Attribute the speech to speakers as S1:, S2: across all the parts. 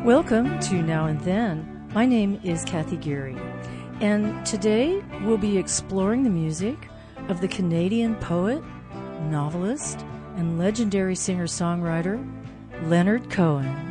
S1: Welcome to Now and Then. My name is Kathy Geary, and today we'll be exploring the music of the Canadian poet, novelist, and legendary singer-songwriter Leonard Cohen.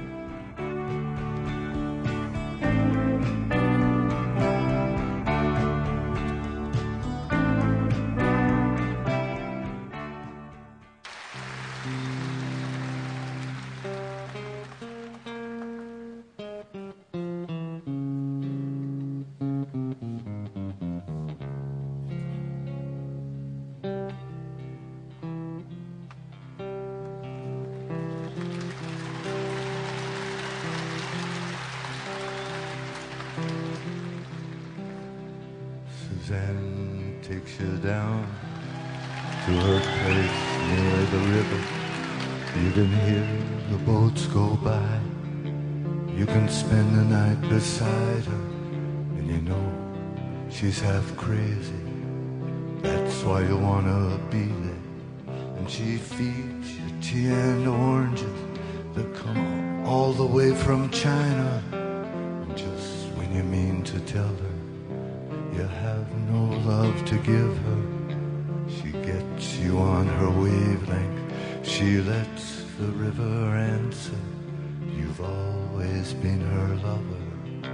S2: Suzanne takes you down to her place near the river. You can hear the boats go by. You can spend the night beside her, and you know she's half crazy. That's why you wanna be there. And she feeds you tea and oranges that come all the way from China. And just when you mean to tell her you have no love to give her, she gets you on her wavelength. She lets the river answer, you've always been her lover.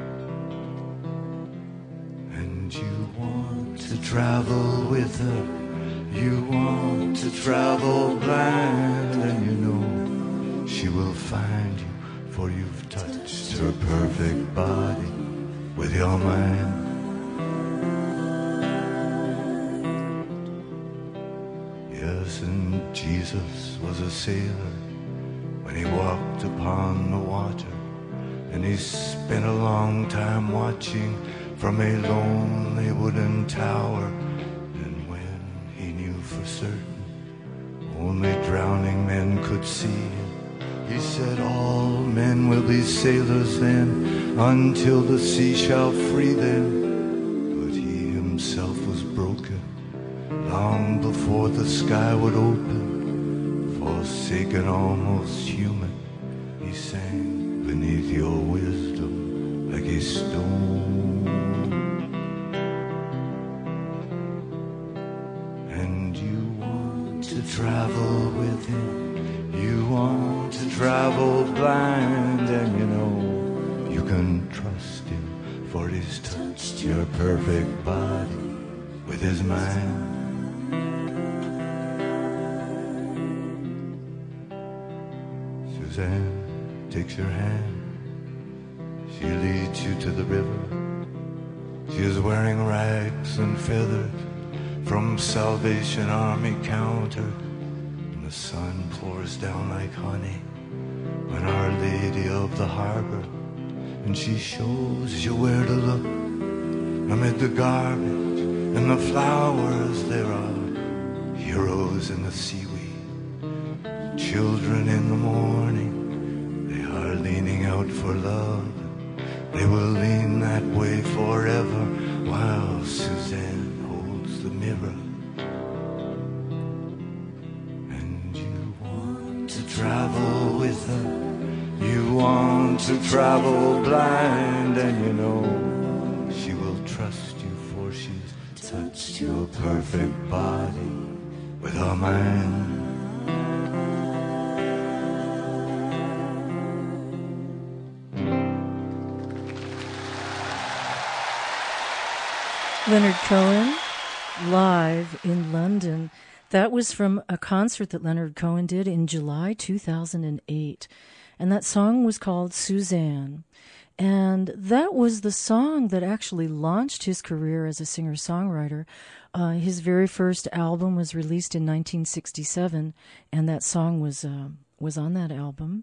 S2: And you want to travel with her, you want to travel blind, and you know she will find you, for you've touched her perfect body with your mind. Yes, and Jesus was a sailor when he walked upon the water, and he spent a long time watching from a lonely wooden tower. And when he knew for certain only drowning men could see him, he said, all men will be sailors then, until the sea shall free them. But he himself was broken long before the sky would open. Forsaken, almost human, he sank beneath your wisdom like a stone. And you want to travel with him, you want to travel blind, and you know you can trust him, for he's touched your perfect body with his mind. Suzanne takes your hand, she leads you to the river. She is wearing rags and feathers from Salvation Army counter, and the sun pours down like honey on Our Lady of the Harbor, and she shows you where to look amid the garbage and the flowers. There are heroes in the seaweed, children in the morning, they are leaning out for love. They will lean that way forever while Suzanne holds the mirror. And you want to travel with her, you want to travel blind, and you know she will trust you, for she's touched your perfect body with her mind.
S1: Leonard Cohen, live in London. That was from a concert that Leonard Cohen did in July 2008. And that song was called Suzanne. And that was the song that actually launched his career as a singer-songwriter. His very first album was released in 1967, and that song was on that album.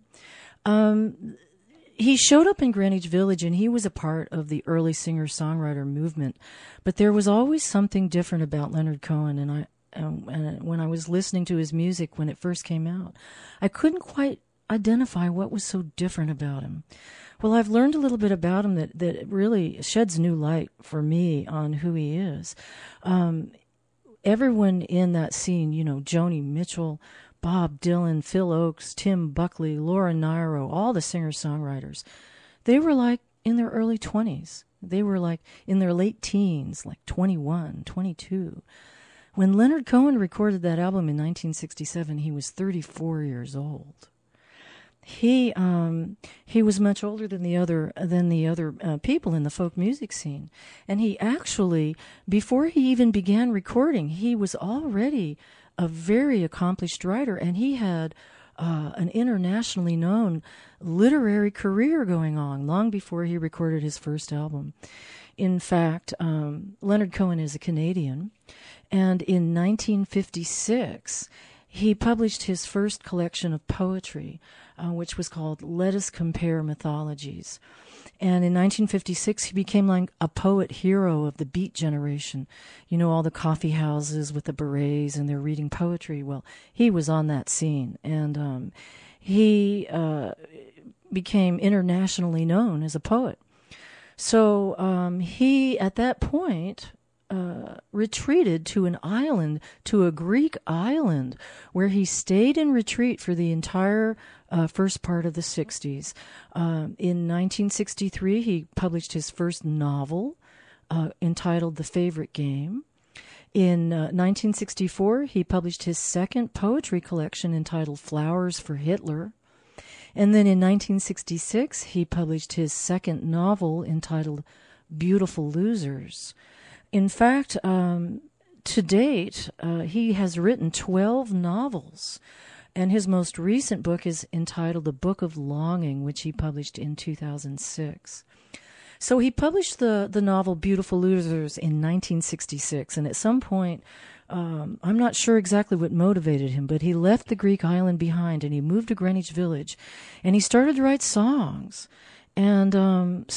S1: He showed up in Greenwich Village, and he was a part of the early singer-songwriter movement. But there was always something different about Leonard Cohen, and when I was listening to his music when it first came out, I couldn't quite identify what was so different about him. Well, I've learned a little bit about him that really sheds new light for me on who he is. Everyone in that scene, Joni Mitchell, Bob Dylan, Phil Oakes, Tim Buckley, Laura Nyro, all the singer-songwriters, they were like in their early 20s. They were like in their late teens, like 21, 22. When Leonard Cohen recorded that album in 1967, he was 34 years old. He was much older than the other people in the folk music scene, and he actually, before he even began recording, he was already a very accomplished writer, and he had an internationally known literary career going on long before he recorded his first album. In fact, Leonard Cohen is a Canadian, and in 1956 he published his first collection of poetry, which was called Let Us Compare Mythologies. And in 1956, he became like a poet hero of the Beat generation. You know, all the coffee houses with the berets and they're reading poetry. Well, he was on that scene. And he became internationally known as a poet. So he, at that point, retreated to an island, to a Greek island, where he stayed in retreat for the entire first part of the 60s. In 1963, he published his first novel entitled The Favorite Game. In 1964, he published his second poetry collection entitled Flowers for Hitler. And then in 1966, he published his second novel entitled Beautiful Losers. In fact, to date, he has written 12 novels, and his most recent book is entitled The Book of Longing, which he published in 2006. So he published the novel Beautiful Losers in 1966, and at some point, I'm not sure exactly what motivated him, but he left the Greek island behind, and he moved to Greenwich Village, and he started to write songs. And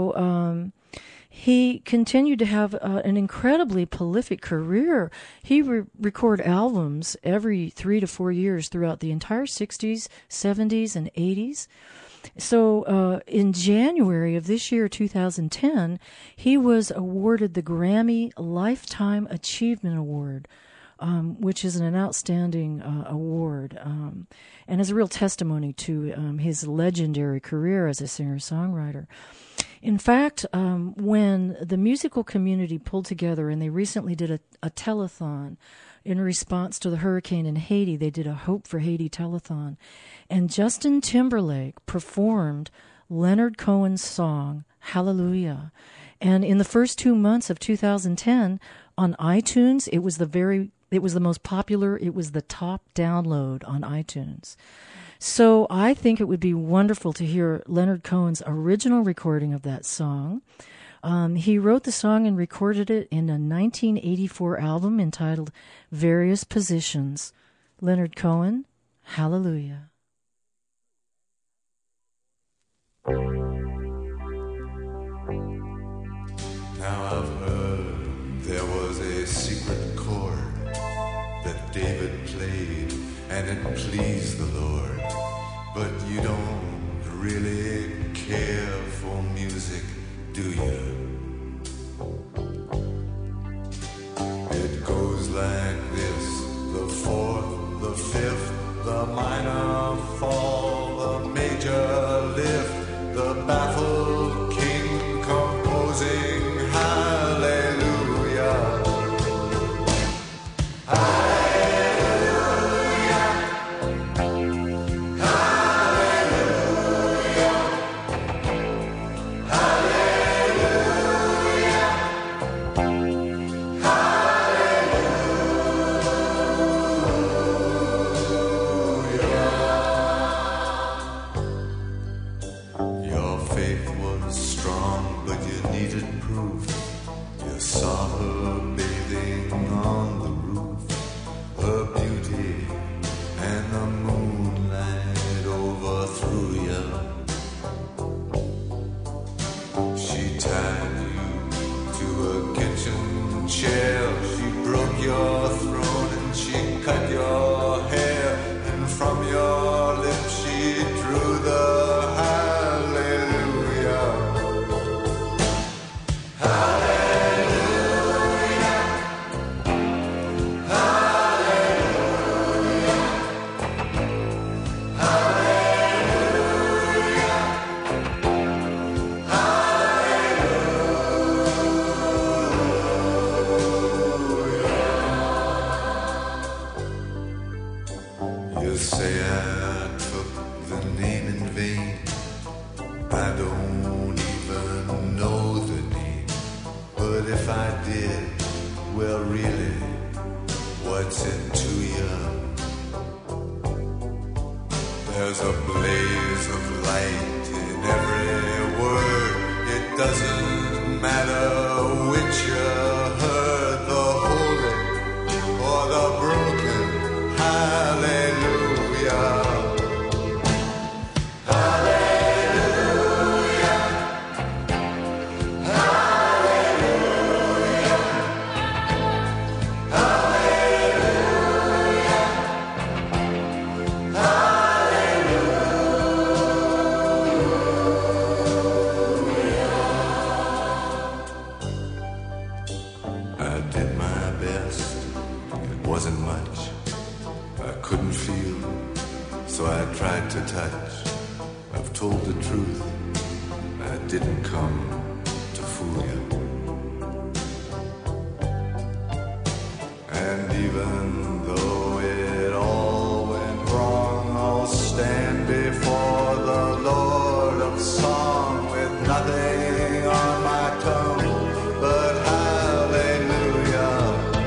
S1: he continued to have an incredibly prolific career. He record albums every 3 to 4 years throughout the entire 60s, 70s, and 80s. So in January of this year, 2010, he was awarded the Grammy Lifetime Achievement Award, which is an outstanding award, and is a real testimony to his legendary career as a singer-songwriter. In fact, when the musical community pulled together, and they recently did a telethon in response to the hurricane in Haiti, they did a Hope for Haiti telethon, and Justin Timberlake performed Leonard Cohen's song, Hallelujah. And in the first 2 months of 2010, on iTunes, it was the most popular, it was the top download on iTunes. So I think it would be wonderful to hear Leonard Cohen's original recording of that song. He wrote the song and recorded it in a 1984 album entitled Various Positions. Leonard Cohen, Hallelujah.
S2: Now I've heard there was a secret chord that David played and it pleased the Lord. But you don't really care for music, do you? It goes like this: the fourth, the fifth, the minor fall, the major lift, the baffled king composing hallelujah. I don't even know the name, but if I did, well really, what's it to you? There's a blaze of light in every word. It doesn't matter which you heard, the holy or the broken. Hallelujah. So I tried to touch. I've told the truth. I didn't come to fool you. And even though it all went wrong, I'll stand before the Lord of Song with nothing on my tongue but hallelujah.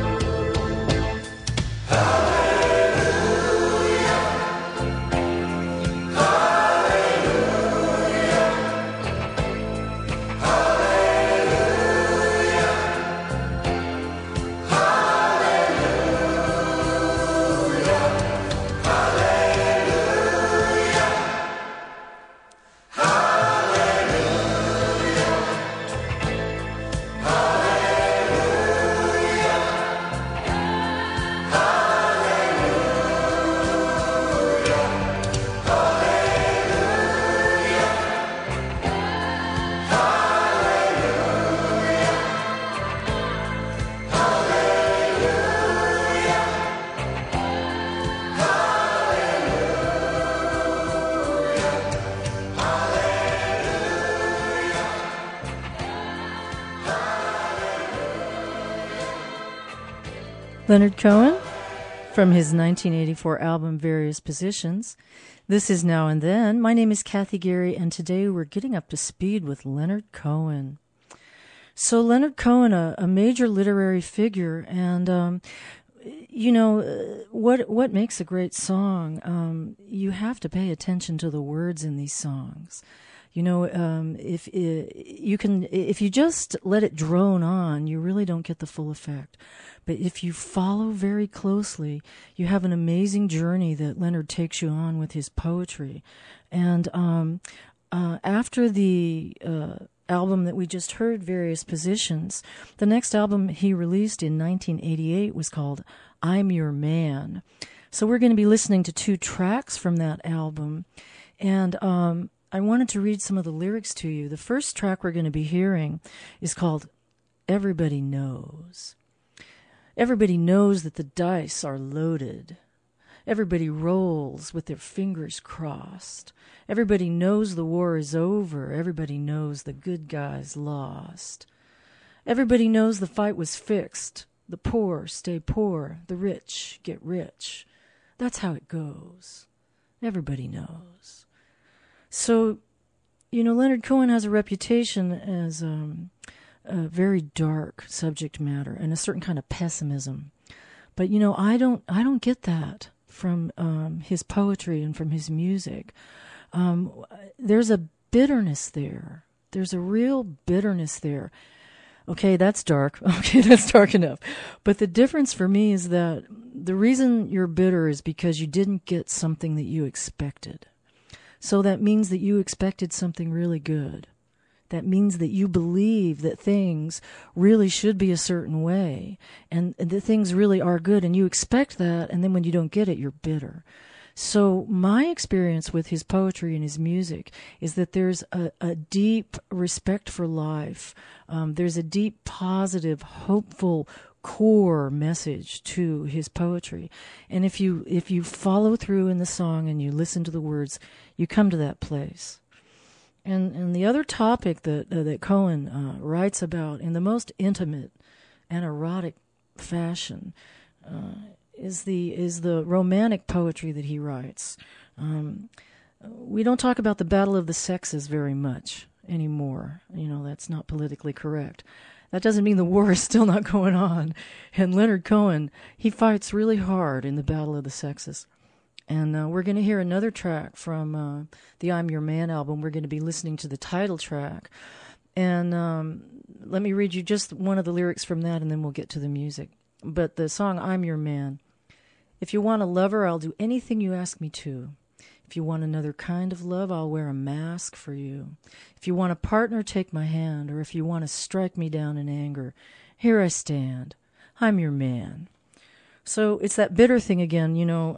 S1: Leonard Cohen, from his 1984 album Various Positions. This is Now and Then. My name is Kathy Gary, and today we're getting up to speed with Leonard Cohen. So Leonard Cohen, a major literary figure, and what makes a great song? You have to pay attention to the words in these songs. If you just let it drone on, you really don't get the full effect. But if you follow very closely, you have an amazing journey that Leonard takes you on with his poetry. And after the album that we just heard, Various Positions, the next album he released in 1988 was called I'm Your Man. So we're going to be listening to 2 tracks from that album. And I wanted to read some of the lyrics to you. The first track we're going to be hearing is called Everybody Knows. Everybody knows that the dice are loaded. Everybody rolls with their fingers crossed. Everybody knows the war is over. Everybody knows the good guys lost. Everybody knows the fight was fixed. The poor stay poor. The rich get rich. That's how it goes. Everybody knows. So, Leonard Cohen has a reputation as a very dark subject matter and a certain kind of pessimism. But, I don't get that from his poetry and from his music. There's a bitterness there. There's a real bitterness there. Okay, that's dark. Okay, that's dark enough. But the difference for me is that the reason you're bitter is because you didn't get something that you expected. So that means that you expected something really good. That means that you believe that things really should be a certain way and that things really are good, and you expect that, and then when you don't get it, you're bitter. So my experience with his poetry and his music is that there's a deep respect for life. There's a deep, positive, hopeful core message to his poetry. And if you follow through in the song and you listen to the words, you come to that place. And the other topic that Cohen writes about in the most intimate and erotic fashion is the romantic poetry that he writes. We don't talk about the battle of the sexes very much anymore. That's not politically correct. That doesn't mean the war is still not going on. And Leonard Cohen, he fights really hard in the battle of the sexes. And we're going to hear another track from the I'm Your Man album. We're going to be listening to the title track. And let me read you just one of the lyrics from that, and then we'll get to the music. But the song I'm Your Man. If you want a lover, I'll do anything you ask me to. If you want another kind of love, I'll wear a mask for you. If you want a partner, take my hand. Or if you want to strike me down in anger, here I stand. I'm your man. So it's that bitter thing again,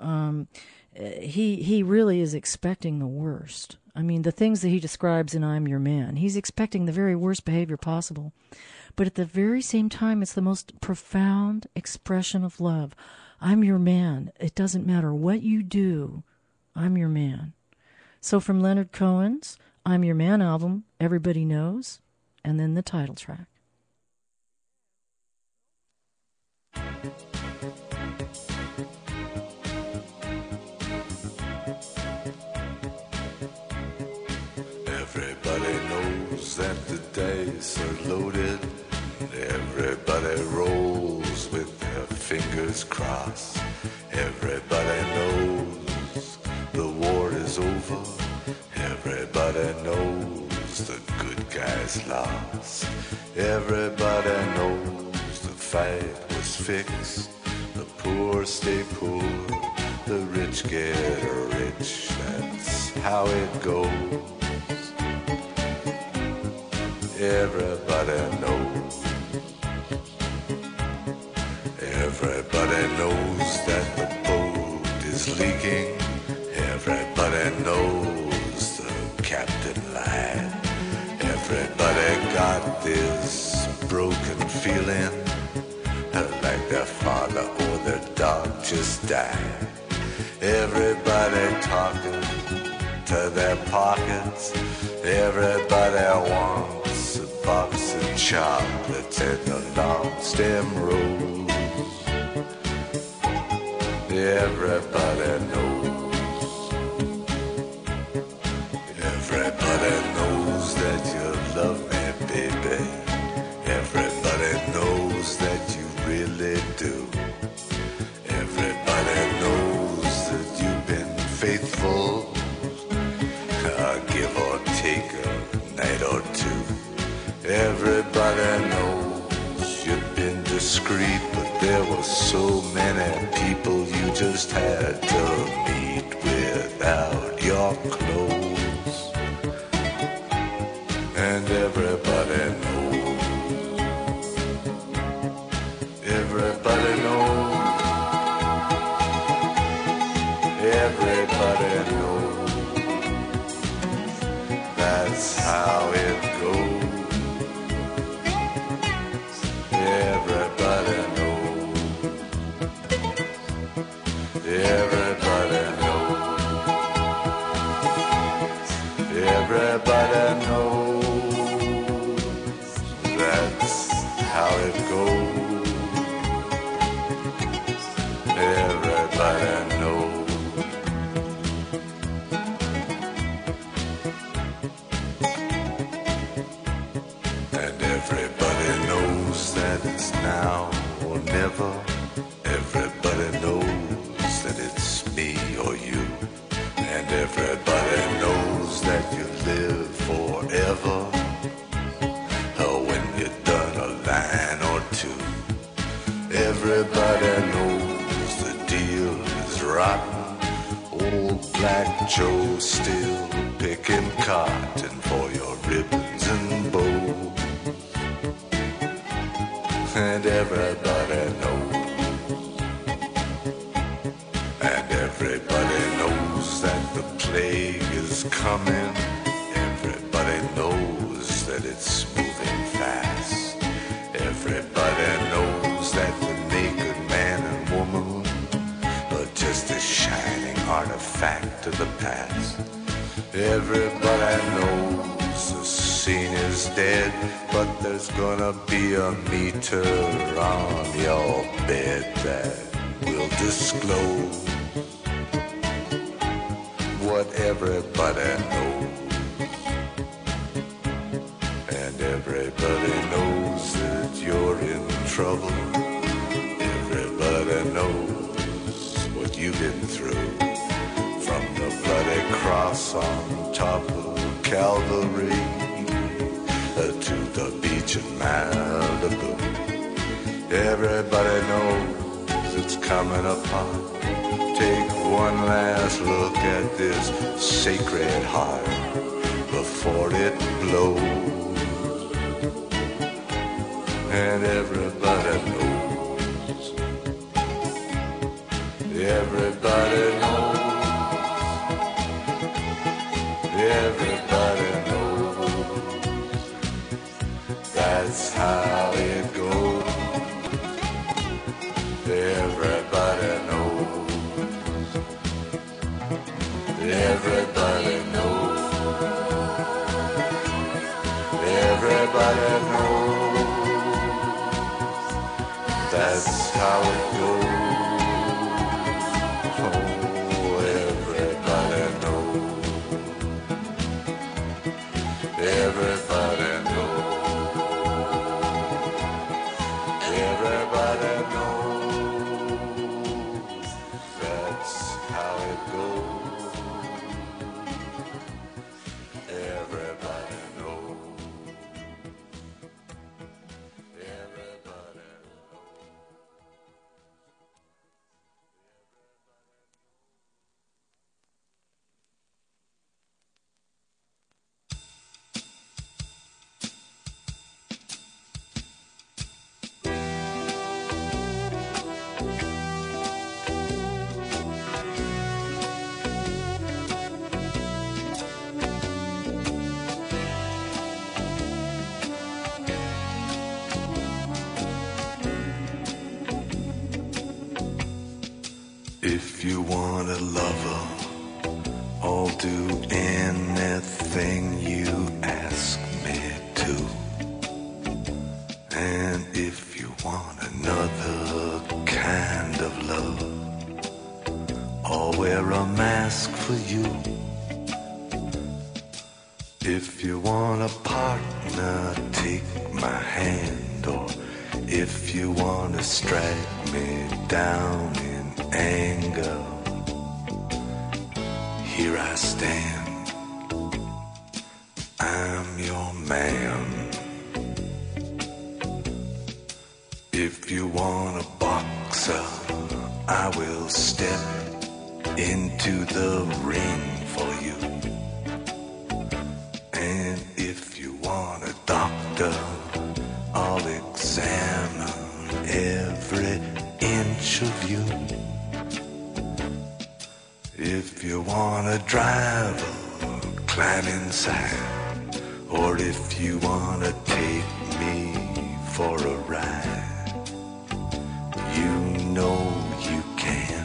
S1: he really is expecting the worst. I mean, the things that he describes in I'm Your Man, he's expecting the very worst behavior possible. But at the very same time, it's the most profound expression of love. I'm your man. It doesn't matter what you do. I'm your man. So from Leonard Cohen's I'm Your Man album, Everybody Knows, and then the title track.
S2: Everybody knows that the dice are loaded. Everybody rolls with their fingers crossed. Everybody knows the war is over. Everybody knows the good guys lost. Everybody knows the fight was fixed. The poor stay poor, the rich get rich. That's how it goes. Everybody knows. Everybody knows that the boat is leaking. Everybody knows the captain lied. Everybody got this broken feeling, like their father or their dog just died. Everybody talking to their pockets. Everybody wants a box of chocolates and a long stem rose. Everybody knows. Everybody knows that you love me, baby. Everybody knows that you really do. Everybody knows that you've been faithful, give or take a night or two. Everybody knows you've been discreet, but there were so many people you just had to meet without your clothes. And everybody knows. Everybody knows. Everybody knows. That's how it goes. Everybody knows. Everybody knows. Everybody knows. That's how it goes. Everybody knows. Everybody knows that it's now or never. Everybody knows that it's me or you. And everybody knows that you live forever. Or when you're done a line or two. Everybody knows the deal is rotten. Old Black Joe still picking cotton for your ribbons and bows. And everybody knows. And everybody knows that the plague is coming. Everybody knows that it's moving fast. Everybody knows that the naked man and woman are just a shining artifact of the past. Everybody knows the scene is dead, but there's gonna be a meter on your bed that will disclose what what everybody knows. And everybody knows that you're in trouble. Everybody knows what you've been through. From the bloody cross on top of Calvary to the beach in Malibu. Everybody knows it's coming apart. Take one last look at this sacred heart before it blows. And everybody knows. Everybody knows. Everybody knows. That's how it goes. Everybody knows. Everybody knows. Everybody knows. That's how it goes. Oh, everybody knows. Everybody knows. Everybody knows. That's how it goes. Everybody knows. Everybody knows. If you want a lover, I'll do anything you ask me to. And if you want another kind of love, I'll wear a mask for you. If you want a partner, take my hand. Or if you want to strike me down in anger, here I stand. I'm your man. If you want a boxer, I will step into the ring for you. And if you want a doctor, I'll examine every inch of you. If you want a driver, climb inside. Or if you want to take me for a ride, you know you can.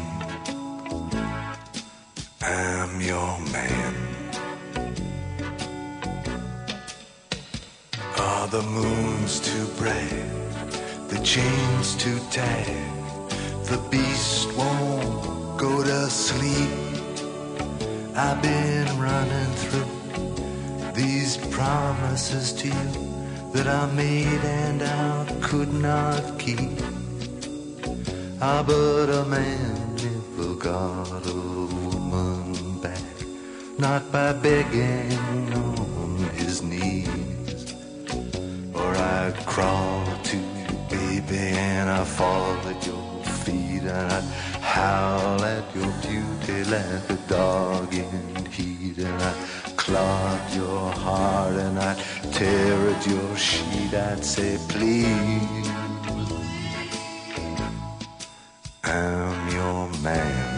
S2: I'm your man. Are the moons too bright? The chains too tight? The beast won't go to sleep. I've been running through these promises to you that I made and I could not keep. Ah, but a man never got a woman back, not by begging on his knees. Or I'd crawl to you, baby, and I'd fall at your feet, and I'd howl at your beauty like a dog in heat, and I'd claw at your heart, and I'd tear at your sheet. I'd say, please, I'm your man.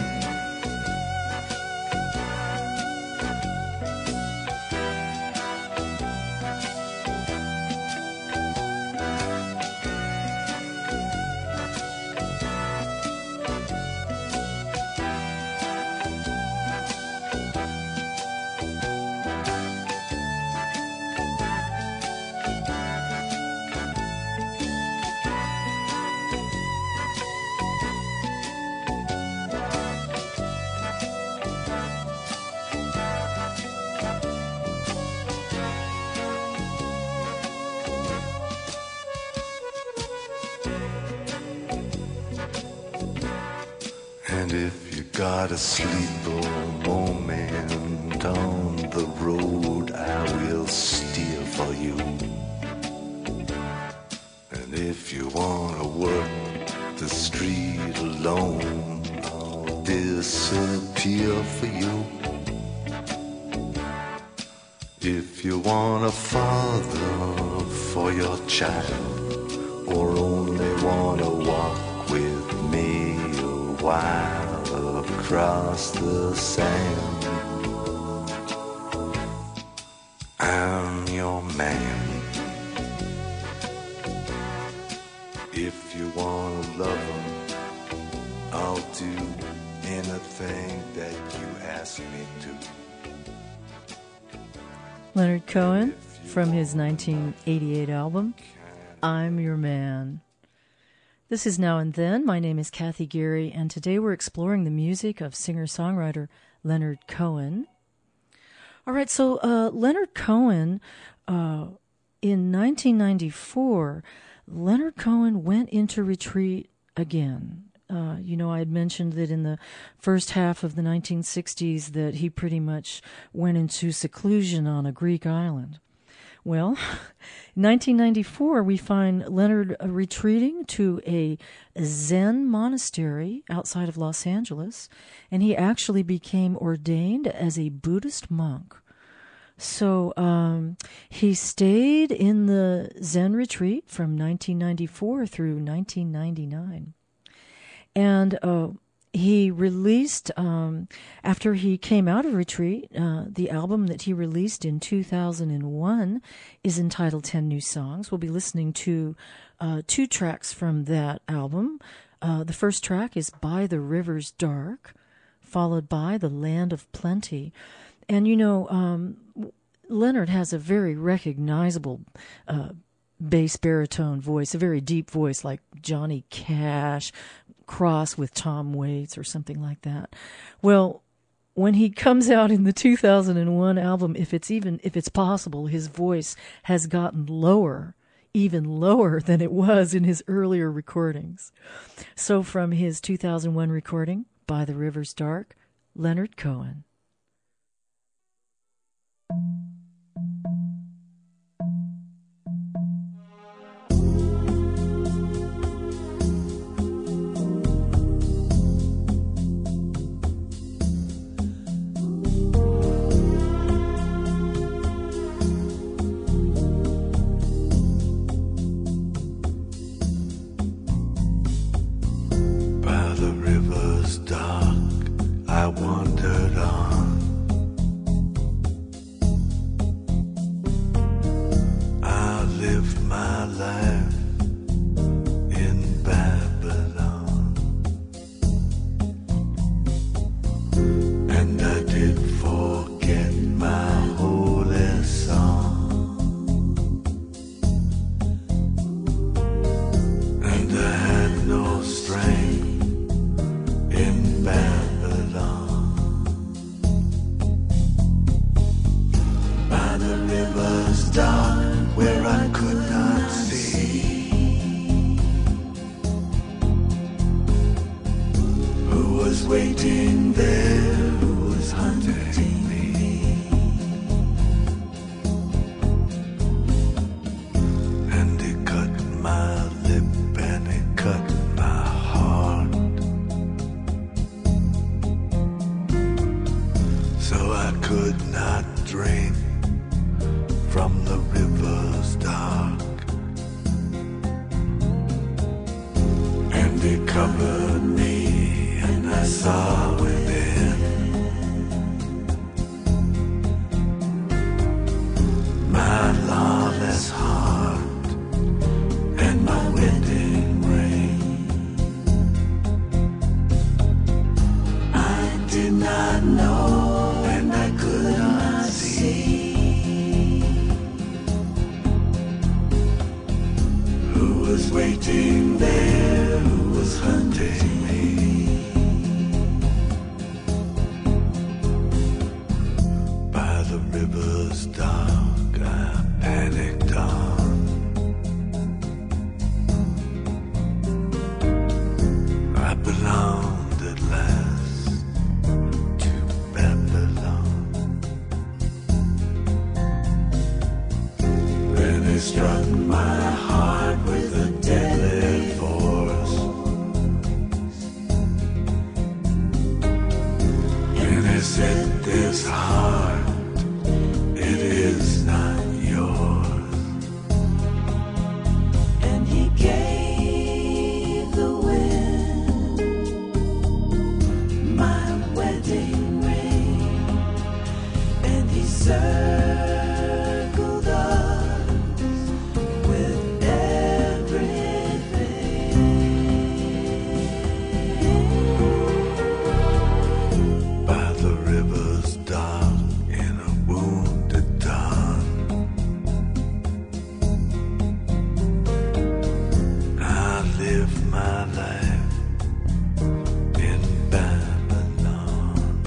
S2: And if you got a sleeper moment on the road, I will steer for you. And if you wanna work the street alone, I'll disappear for you. If you want a father for your child, or only wanna walk with me a while across the sand, I'm your man. If you wanna love him, I'll do anything that you ask me to.
S1: Leonard Cohen from his 1988 album, I'm Your Man. This is Now and Then. My name is Kathy Geary, and today we're exploring the music of singer-songwriter Leonard Cohen. All right, so Leonard Cohen, in 1994, Leonard Cohen went into retreat again. I had mentioned that in the first half of the 1960s that he pretty much went into seclusion on a Greek island. Well, in 1994, we find Leonard retreating to a Zen monastery outside of Los Angeles, and he actually became ordained as a Buddhist monk. So he stayed in the Zen retreat from 1994 through 1999. And he released, after he came out of retreat, the album that he released in 2001 is entitled 10 New Songs. We'll be listening to 2 tracks from that album. The first track is By the River's Dark, followed by The Land of Plenty. And, Leonard has a very recognizable bass baritone voice, a very deep voice like Johnny Cash, cross with Tom Waits or something like that. Well, when he comes out in the 2001 album, if it's possible, his voice has gotten lower, even lower than it was in his earlier recordings. So from his 2001 recording, By the River's Dark, Leonard Cohen.
S2: I wandered on. I lived my life in Babylon, and I did forget my holy song, and I had no strength in Babylon. By the river's dark, where I could not see, who was waiting there, who was hunting me, and it cut my lip and it cut my heart. So I could not drink from the river's dark, and it covered me, and I saw within my lawless heart and my wedding ring. I did not know, and I could not see who was waiting there, who was hunting me. By the river's dark, I panicked on. I belonged at last struck my heart with a deadly force. And he said, this heart, it is not yours.
S3: And he gave the wind my wedding ring, and he circled us with everything.
S2: By the river's dark in a wounded dawn, I live my life in Babylon.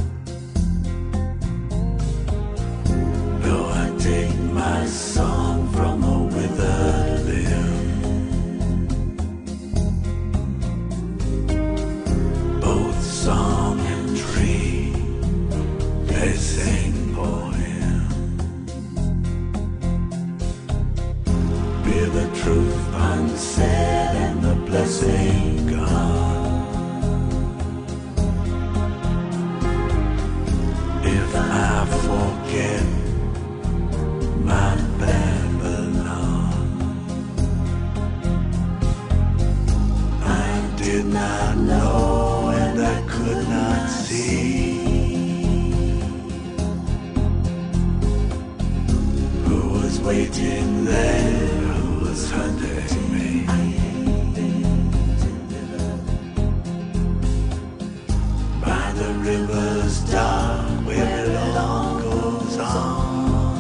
S2: Though I take my song from a withered limb, both song and tree, they sing for him. Be the truth unsaid and the blessing gone. If I forget my Babylon, I did not know and I could not see who was waiting there, who was hunting me. By the river's dark where it all goes on.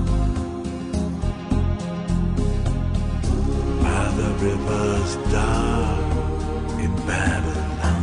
S2: By the river's dark in Babylon.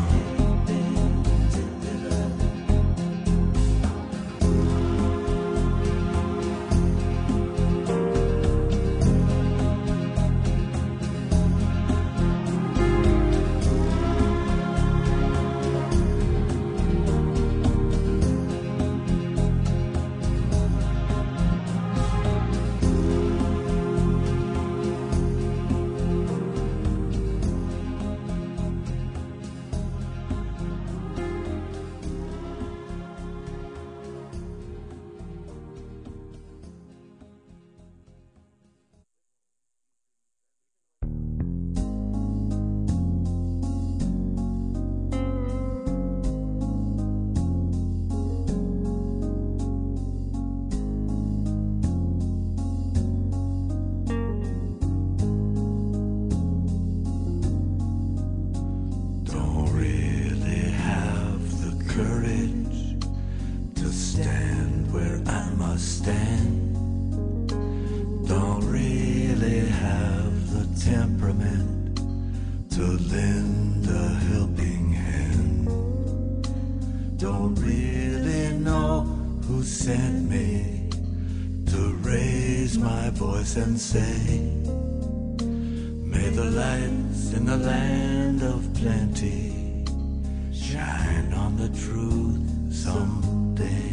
S2: Don't really have the courage to stand where I must stand. Don't really have the temperament to lend a helping hand. Don't really know who sent me to raise my voice and say, may the lights in the land of plenty shine on the truth someday.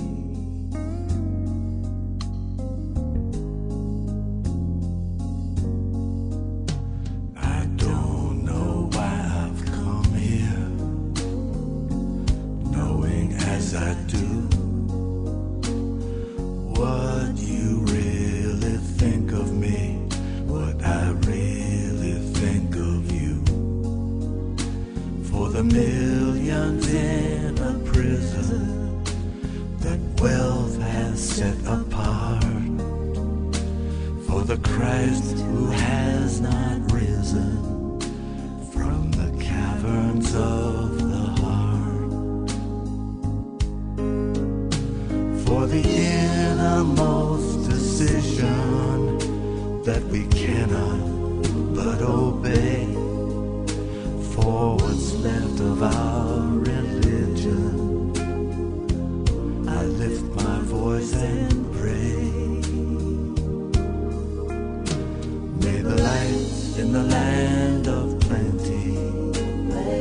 S2: I don't know why I've come here, knowing as I do what you really think of me, what I really think of you. For the millions in a prison that wealth has set apart, for the Christ who has not risen from the caverns of the heart, for the innermost decision that we cannot but obey, for what's left of our religion, I lift my voice and pray. May the lights in the land of plenty, may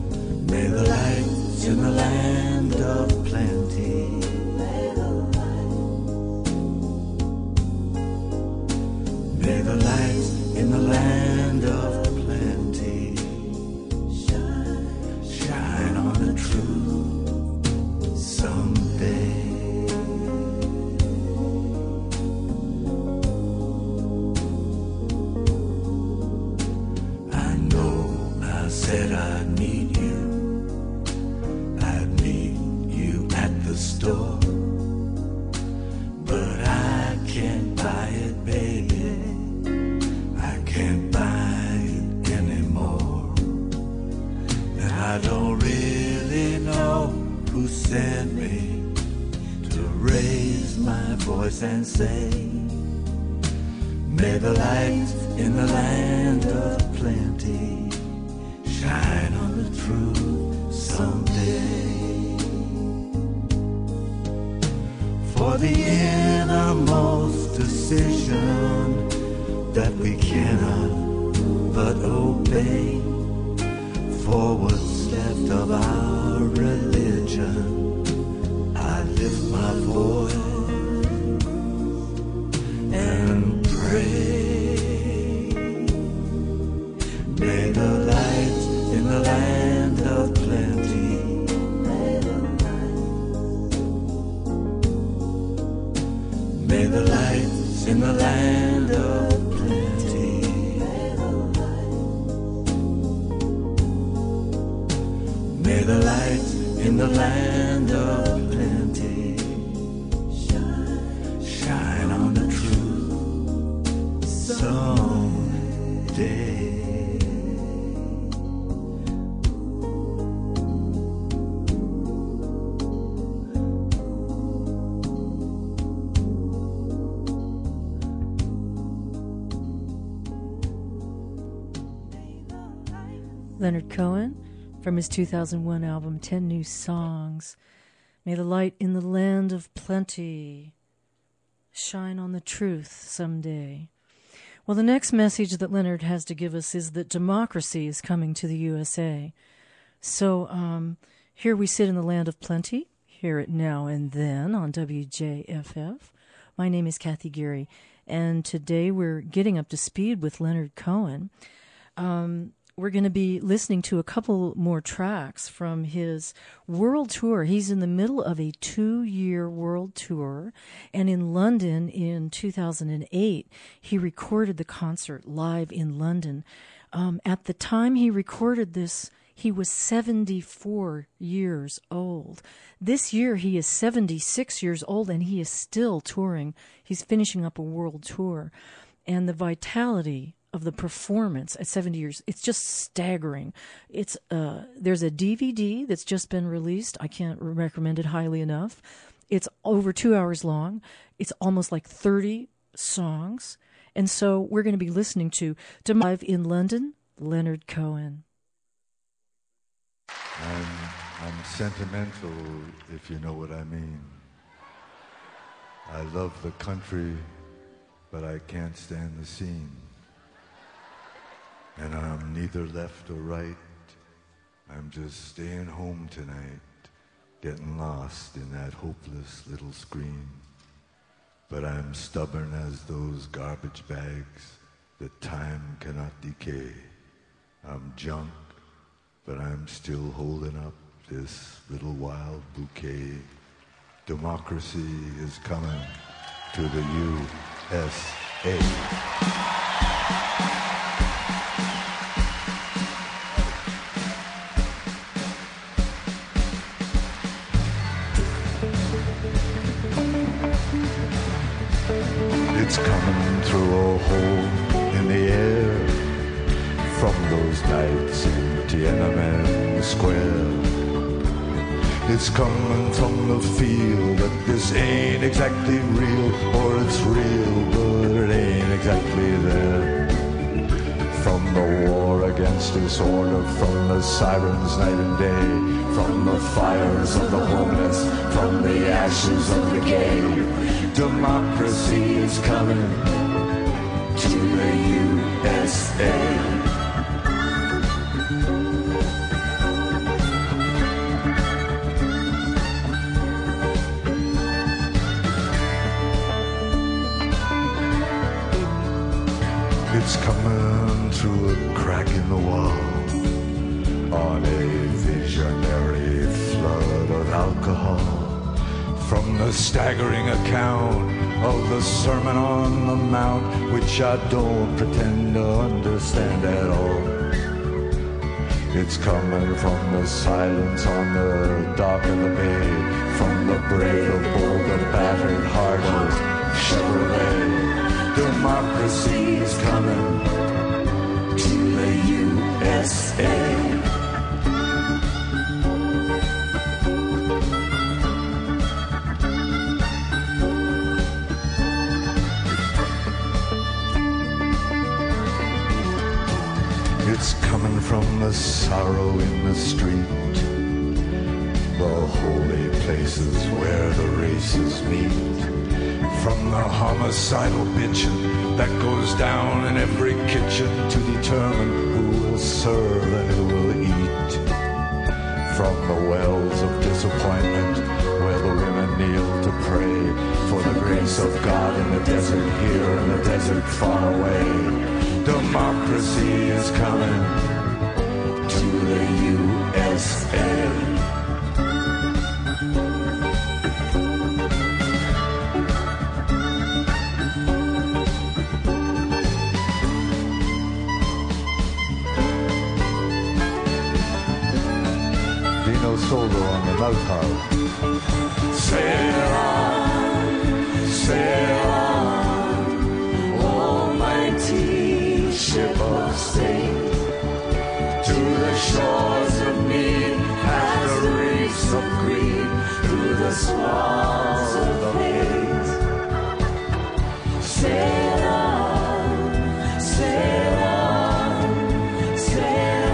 S2: the lights in the land of plenty store, but I can't buy it, baby. I can't buy it anymore. And I don't really know who sent me to raise my voice and say, may the light in the land of plenty shine on the truth someday. For the innermost decision that we cannot but obey, for what's left of our religion, I lift my voice and pray. May the light in the land of plenty, may the lights in the land of plenty, may the lights in the land of plenty shine on the truth someday.
S1: Leonard Cohen, from his 2001 album 10 New Songs. May the light in the land of plenty shine on the truth someday. Well, the next message that Leonard has to give us is that democracy is coming to the USA. So here we sit in the land of plenty, hear it now and then on WJFF. My name is Kathy Geary, and today we're getting up to speed with Leonard Cohen. We're going to be listening to a couple more tracks from his world tour. He's in the middle of a 2-year world tour, and in London in 2008, he recorded the concert live in London. At the time he recorded this, he was 74 years old. This year he is 76 years old, and he is still touring. He's finishing up a world tour, and the vitality of the performance at 70 years, it's just staggering. It's there's a DVD that's just been released. I can't recommend it highly enough. It's over 2 hours long. It's almost like 30 songs. And so we're going to be listening to Live in London, Leonard Cohen.
S2: I'm sentimental, if you know what I mean. I love the country, but I can't stand the scene. And I'm neither left or right. I'm just staying home tonight, getting lost in that hopeless little screen. But I'm stubborn as those garbage bags that time cannot decay. I'm junk, but I'm still holding up this little wild bouquet. Democracy is coming to the USA. It's coming through a hole in the air from those nights in Tiananmen Square. It's coming from the feel that this ain't exactly real, or it's real, but it ain't exactly there. From the war against disorder, from the sirens night and day, from the fires of the homeless, from the ashes of the gay. Democracy is coming to the USA. It's coming through a crack in the wall on a visionary flood of alcohol. From the staggering account of the Sermon on the Mount, which I don't pretend to understand at all. It's coming from the silence on the dock of the bay, from the brave, the bold, the battered heart of Chevrolet. Democracy is coming to the USA. It's coming from the sorrow in the street, the holy places where the races meet. From the homicidal bitching that goes down in every kitchen to determine who will serve and who will eat. From the wells of disappointment where the women kneel to pray for the grace of God in the desert here and the desert far away. Democracy is coming to the USA. Dino Solo on the mouth harp. Sail on, sail on, almighty ship of state, to the shores of need, past the reefs of greed, through the swells of hate. Sail on, sail on, sail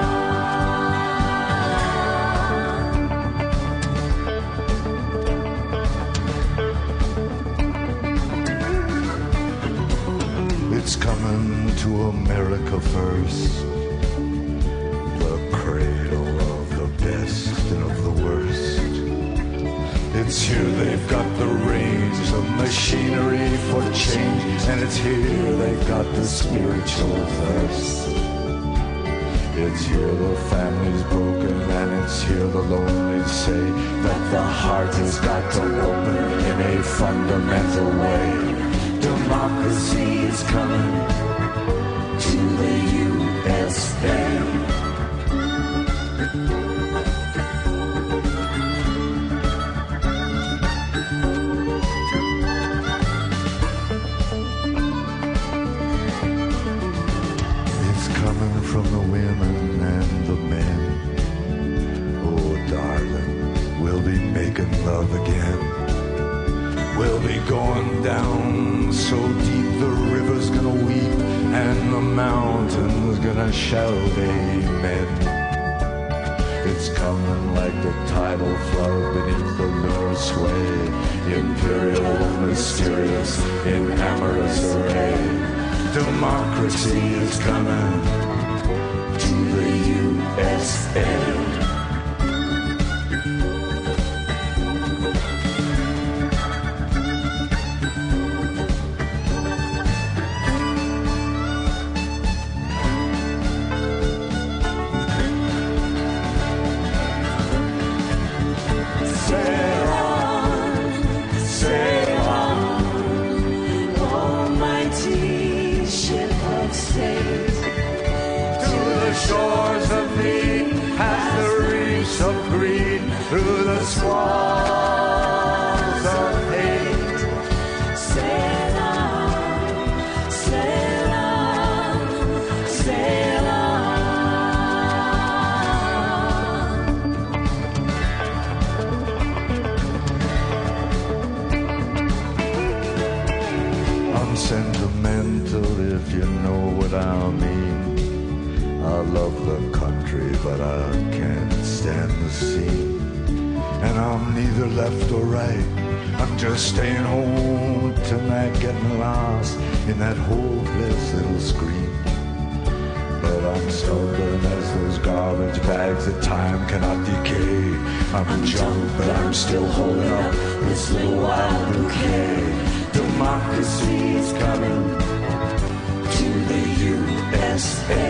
S2: on. It's coming to America first, the cradle of the best and of the worst. It's here they've got the reins of machinery for change, and it's here they've got the spiritual thirst. It's here the family's broken, and it's here the lonely say that the heart has got to open in a fundamental way. Democracy is coming to the USA. It's coming from the women and the men. Oh, darling, we'll be making love again. We'll be going down so deep the river's gonna weep and the mountain's gonna shout amen. It's coming like the tidal flood beneath the lunar sway, imperial, mysterious, in amorous array. Democracy is coming to the USA. Shores of need, past the reefs of greed, through the swells of hate. Sail on, sail on, sail on. I'm sentimental if you know what I mean. I love the country, but I can't stand the sea. And I'm neither left or right. I'm just staying home tonight, getting lost in that hopeless little screen. But I'm stubborn as those garbage bags that time cannot decay. I'm junk, but I'm still holding up this little wild bouquet. Democracy is coming to the USA.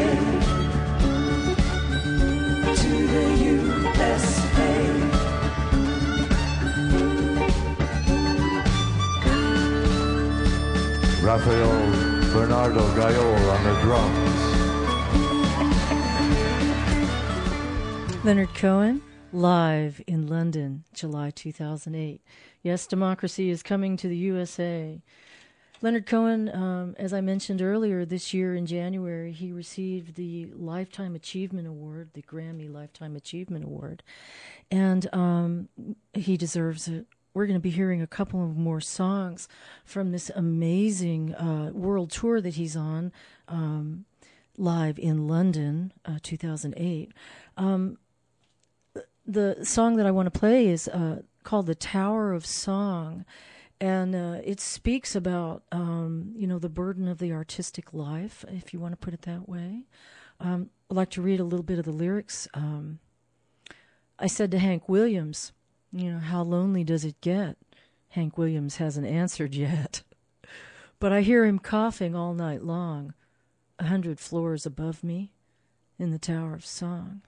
S2: Rafael Bernardo Gayol on the drums.
S1: Leonard Cohen live in London, July 2008. Yes, democracy is coming to the USA. Leonard Cohen, as I mentioned earlier, this year in January, he received the Lifetime Achievement Award, the Grammy Lifetime Achievement Award, and he deserves it. We're going to be hearing a couple of more songs from this amazing world tour that he's on, live in London, 2008. The song that I want to play is called "The Tower of Song," and it speaks about the burden of the artistic life, if you want to put it that way. I'd like to read a little bit of the lyrics. I said to Hank Williams, how lonely does it get? Hank Williams hasn't answered yet. But I hear him coughing all night long, 100 floors above me, in the Tower of Song.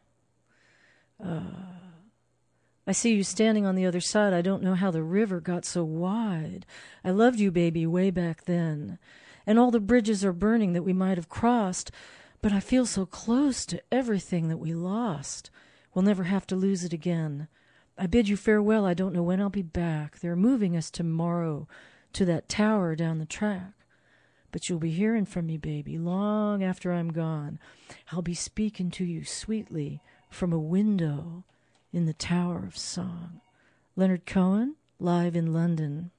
S1: I see you standing on the other side. I don't know how the river got so wide. I loved you, baby, way back then. And all the bridges are burning that we might have crossed, but I feel so close to everything that we lost. We'll never have to lose it again. I bid you farewell. I don't know when I'll be back. They're moving us tomorrow to that tower down the track. But you'll be hearing from me, baby, long after I'm gone. I'll be speaking to you sweetly from a window in the Tower of Song. Leonard Cohen, live in London.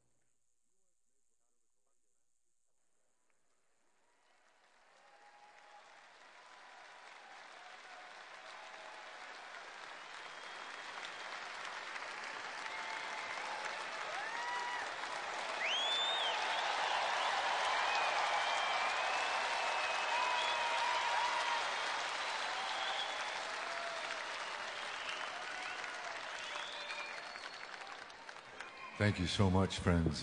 S2: Thank you so much, friends.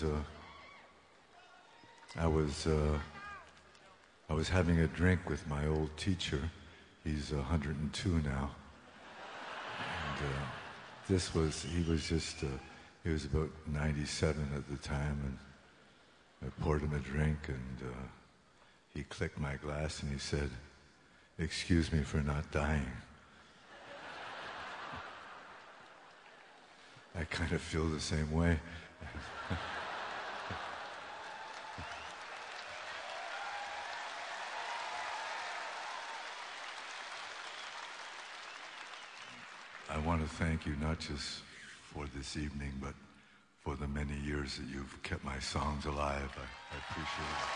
S2: I was having a drink with my old teacher. He's 102 now. And he was about 97 at the time, and I poured him a drink, and he clicked my glass and he said, "Excuse me for not dying." I kind of feel the same way. I want to thank you not just for this evening, but for the many years that you've kept my songs alive. I appreciate it.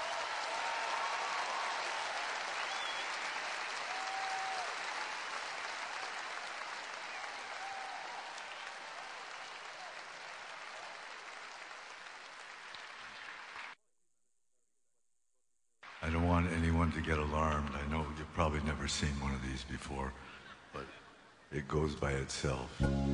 S2: I don't want anyone to get alarmed. I know you've probably never seen one of these before, but it goes by itself.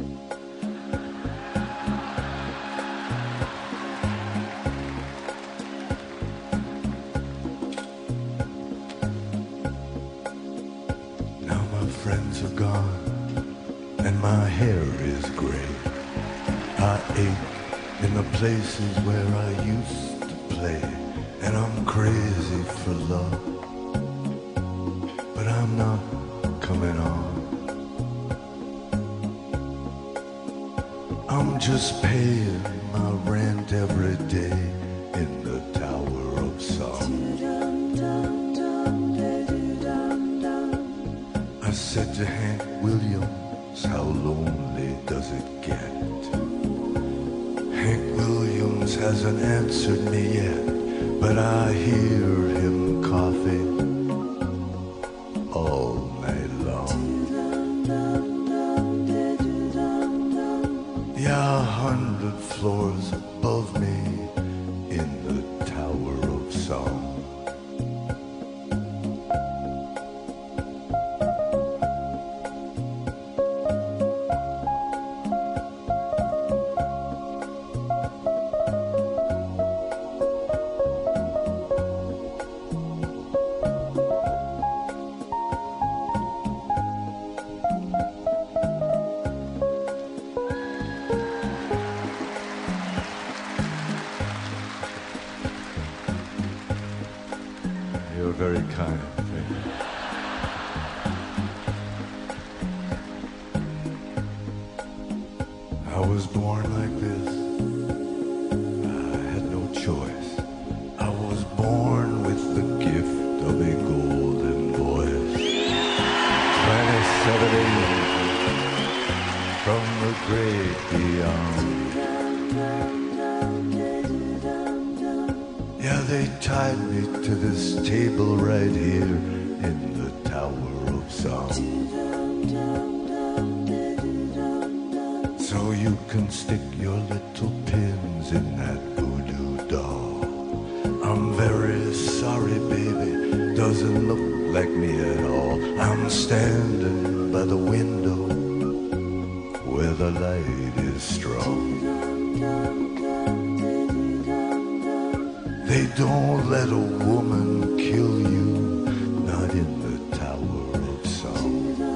S2: Now my friends are gone, and my hair is gray. I ache in the places where I used to play. And I'm crazy for love, but I'm not coming on. I'm just paying my rent every day in the Tower of Song. I said to Hank Williams, how lonely does it get? Hank Williams hasn't answered me yet, but I hear him coughing all night long. Yeah, 100 floors above me in the Tower of Song. You're very kind. Thank you. was born like this. I had no choice. I was born with the gift of a golden voice. 27 angels from the great beyond. Yeah, they tied me to this table right here in the Tower of Song. So you can stick your little pins in that voodoo doll. I'm very sorry, baby, doesn't look like me at all. I'm standing by the window where the light is strong. They don't let a woman kill you, not in the Tower of Song.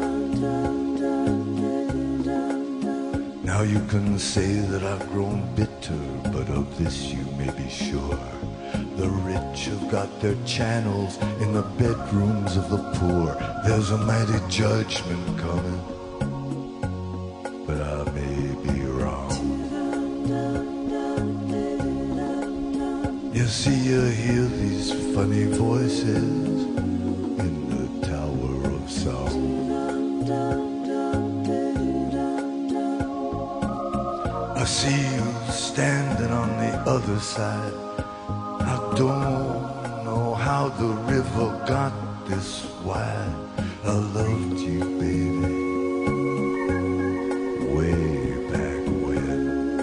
S2: Now you can say that I've grown bitter, but of this you may be sure. The rich have got their channels in the bedrooms of the poor. There's a mighty judgment coming, but I may be wrong. You see, you hear these funny voices in the Tower of Song. I see you standing on the other side. I don't know how the river got this wide. I loved you, baby, way back when.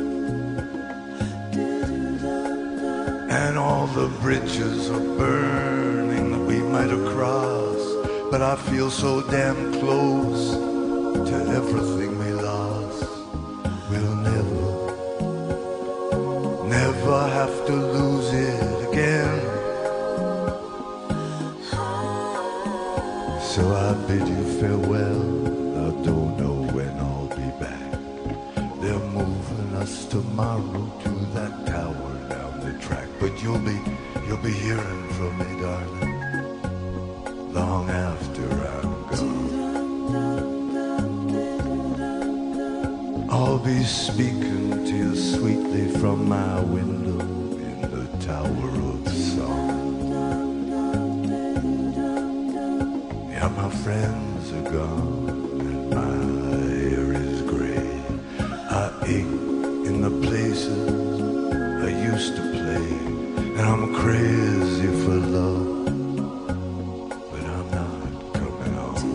S2: And all the bridges are burning that we might have crossed, but I feel so damn close to everything we lost. We'll never have to lose it again. So I bid you farewell. I don't know when I'll be back. They're moving us tomorrow to that tower down the track. But you'll be hearing from me, darling, long after I'm gone. I'll be speaking to you sweetly from my window in the Tower of Song. Yeah, my friends are gone and my hair is gray. I ache in the places I used to play, and I'm crazy for love, but I'm not coming home.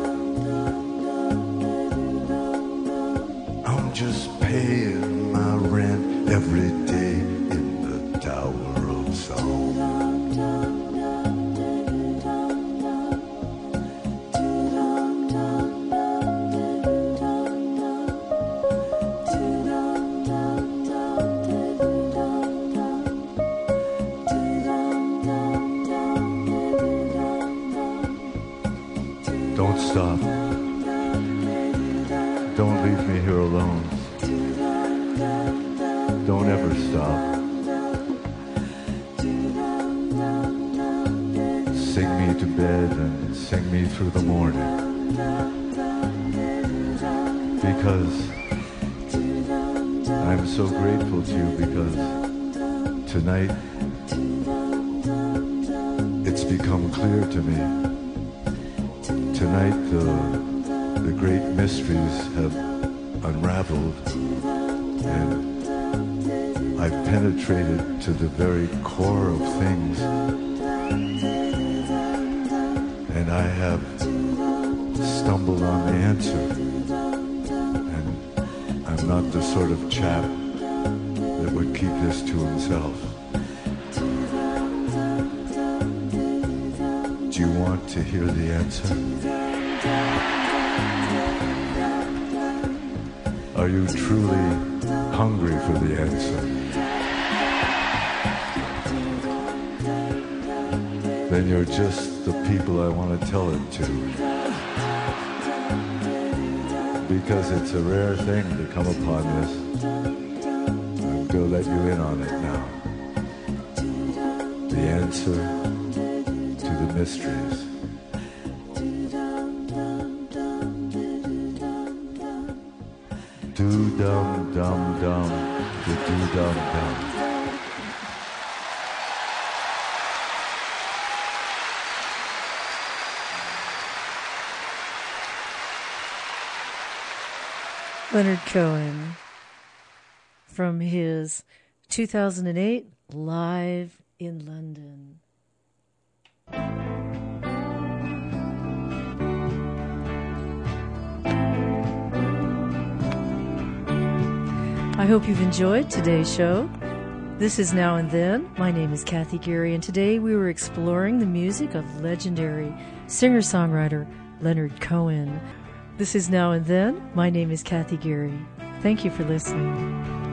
S2: I'm just paying my rent every day in the Tower of Song. Don't stop. Don't leave me here alone. Don't ever stop. Sing me to bed and sing me through the morning. Because I'm so grateful to you, because tonight it's become clear to me. Tonight the great mysteries have unraveled, and I've penetrated to the very core of things, and I have stumbled on the answer. And I'm not the sort of chap that would keep this to himself. Do you want to hear the answer? Are you truly hungry for the answer? Then you're just the people I want to tell it to. Because it's a rare thing to come upon this. I'm going to let you in on it now. The answer to the mysteries. Do-dum-dum. dum, dum dum.
S1: Leonard Cohen from his 2008 Live in London. I hope you've enjoyed today's show. This is Now and Then. My name is Kathy Gary, and today we were exploring the music of legendary singer-songwriter Leonard Cohen. This is Now and Then. My name is Kathy Gary. Thank you for listening.